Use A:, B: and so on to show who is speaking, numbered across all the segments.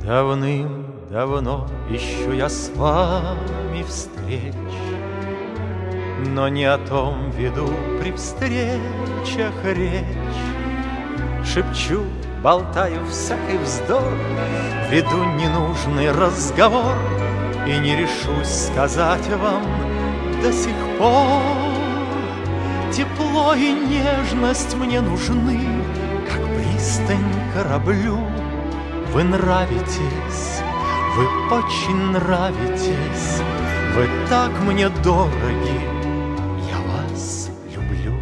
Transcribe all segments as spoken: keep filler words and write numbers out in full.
A: Давным-давно ищу я с вами встреч, но не о том веду при встречах речь. Шепчу, болтаю всякий вздор, веду ненужный разговор и не решусь сказать вам до сих пор. Тепло и нежность мне нужны, как пристань кораблю. Вы нравитесь, вы очень нравитесь, вы так мне дороги, я вас люблю.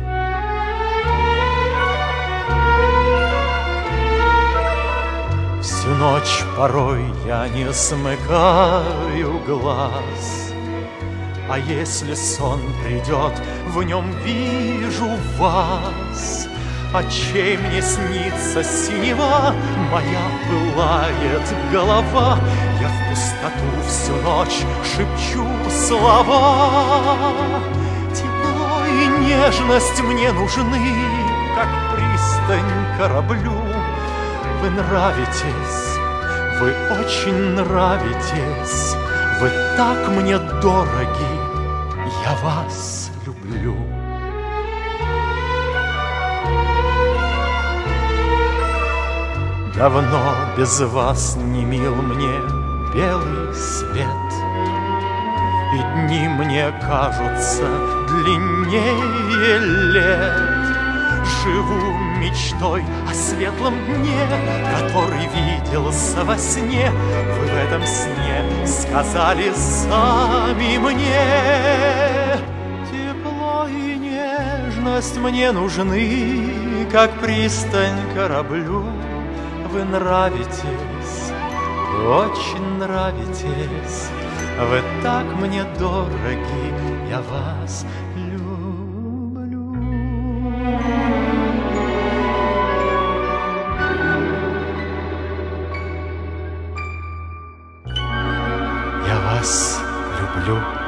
A: Всю ночь порой я не смыкаю глаз, а если сон придет, в нем вижу вас. Очей мне снится синева, моя пылает голова. Я в пустоту всю ночь шепчу слова. Тепло и нежность мне нужны, как пристань кораблю. Вы нравитесь, вы очень нравитесь, вы так мне дороги, я вас люблю. Давно без вас не мил мне белый свет, и дни мне кажутся длиннее лет. Живу мечтой о светлом дне, который виделся во сне. Вы в этом сне сказали сами мне. Тепло и нежность мне нужны, как пристань кораблю. Вы нравитесь, очень нравитесь, вы так мне дороги, я вас люблю. Я вас люблю.